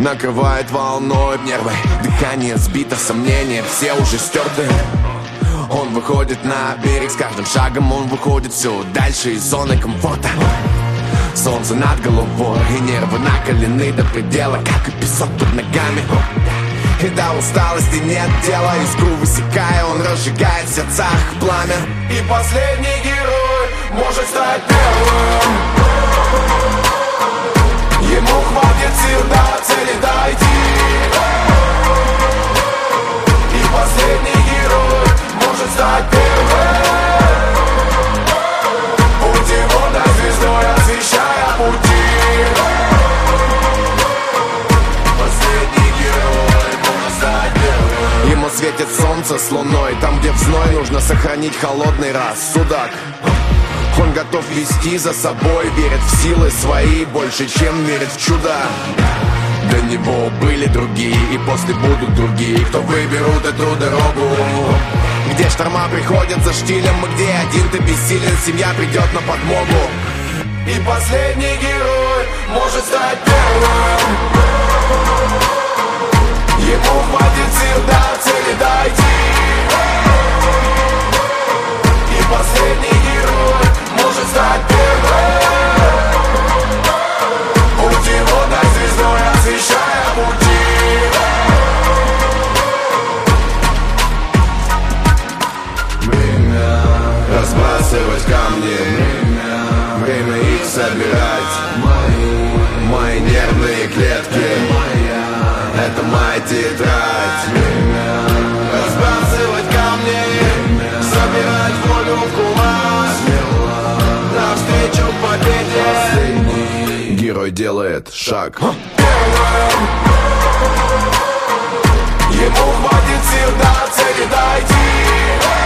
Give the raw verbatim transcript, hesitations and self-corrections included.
накрывает волной нервы. Дыхание сбито, сомнения все уже стерты. Он выходит на берег, с каждым шагом он выходит все дальше из зоны комфорта. Солнце над головой, и нервы накалены до предела, как и песок под ногами. И до усталости нет дела, искру высекая, он разжигает в сердцах пламя. И последний герой может стать первым. Ему хватит сил до цели дойти. И последний герой может стать первым. Путеводной звездой освещая пути. Последний герой может стать первым. Ему светит солнце с луной, там, где в зной нужно сохранить холодный рассудок. Он готов вести за собой, верит в силы свои больше, чем верит в чудо. До него были другие, и после будут другие, кто выберут эту дорогу, где шторма приходят за штилем, и где один ты бессилен, семья придет на подмогу. И последний герой может стать первым. Ему хватит сил до цели дойти. И последний герой может стать первым. Путеводной звездой освещая пути. Время разбрасывать камни, время, время их собирать. Мои, мои нервные клетки, моя, это моя тетрадь. Время разбрасывать камни, время, собирать волю в кулак. Смело навстречу победе. Последний герой делает шаг. Первым. Ему хватит сил до цели дойти.